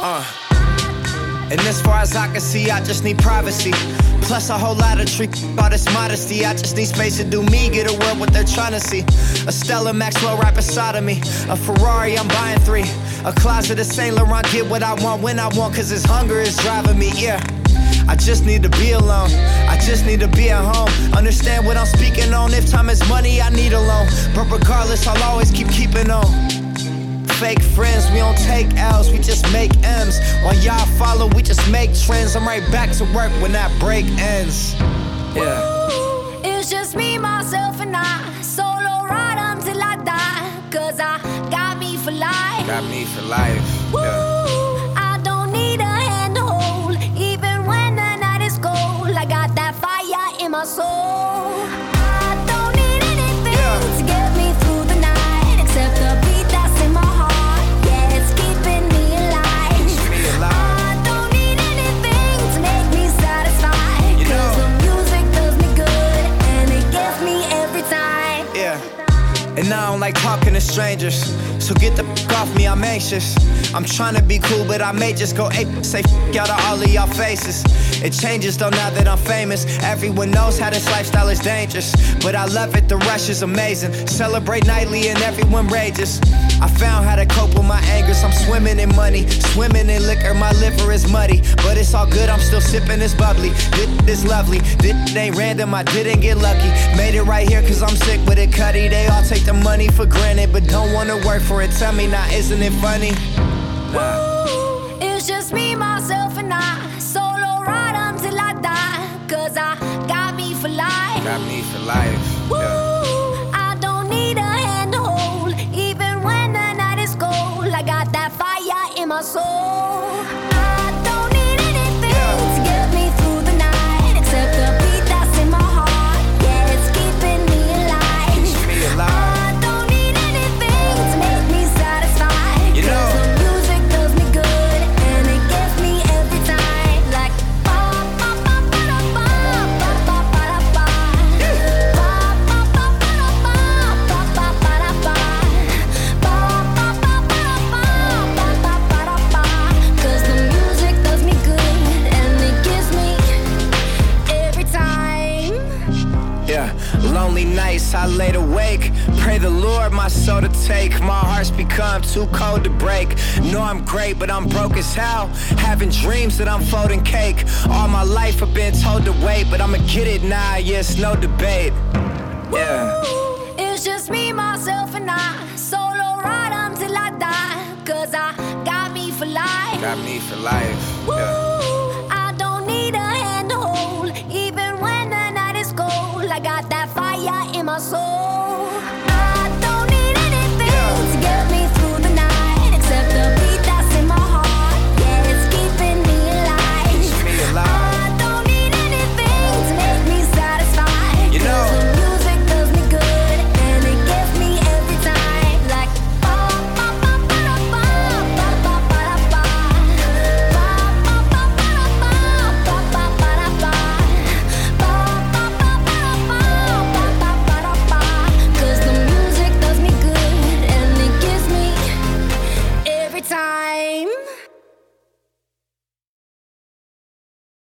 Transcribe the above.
And as far as I can see, I just need privacy. Plus a whole lot of all this modesty. I just need space to do me, get a world what they're trying to see. A Stella Maxwell right beside of me. A Ferrari, I'm buying 3. A closet of Saint Laurent, get what I want when I want, cause this hunger is driving me, yeah. I just need to be alone, I just need to be at home. Understand what I'm speaking on, if time is money, I need a loan. But regardless, I'll always keeping on. Fake friends, we don't take L's, we just make M's. While y'all follow, we just make trends. I'm right back to work when that break ends. Yeah. Woo, it's just me, myself, and I. Solo ride until I die. Cause I got me for life. Got me for life. Woo, yeah. I don't need a hand to hold. Even when the night is cold, I got that fire in my soul. I don't need anything to get me through the night, except the beat that's in my heart. Yeah, it's keeping me alive. I don't need anything to make me satisfied, cause the music does me good and it gets me every time. Yeah. And I don't like talking to strangers, so get the f*** off me, I'm anxious. I'm trying to be cool, but I may just go ape, say f*** out of all of y'all faces. It changes though now that I'm famous. Everyone knows how this lifestyle is dangerous, but I love it, the rush is amazing. Celebrate nightly and everyone rages. I found how to cope with my angers. I'm swimming in money, swimming in liquor, my liver is muddy. But it's all good, I'm still sipping this bubbly. This is lovely, this ain't random, I didn't get lucky. Made it right here cause I'm sick with it, cutty. They all take the money for granted, but don't wanna work for it. Tell me now, isn't it funny? Woo, it's just me, myself, and I. Solo ride until I die. Cause I got me for life. Got me for life. Woo, Yeah. I don't need a hand to hold. Even when the night is cold, I got that fire in my soul. I don't need anything to get me through the night, except the beat that's in my heart. Yeah, it's keeping me alive. Keeps me alive. I don't need anything to make me satisfied, cause the music does me good and it gets me every time. Like ba ba ba ba da ba ba ba ba da ba. Ba ba ba ba da ba ba ba ba da ba. Ba ba ba ba da ba ba ba ba da ba. Cause the music does me good and it gives me every time. Yeah, lonely nights I laid awake. Pray the Lord my soul to take. My heart's become too cold to break. Know I'm great, but I'm broke as hell. Having dreams that I'm folding cake. All my life I've been told to wait, but I'ma get it now, yeah, it's no debate. Yeah. Woo, it's just me, myself, and I. Solo ride until I die. Cause I got me for life. Got me for life. Woo, Yeah. I don't need a hand to hold. Even when the night is cold, I got that fire in my soul.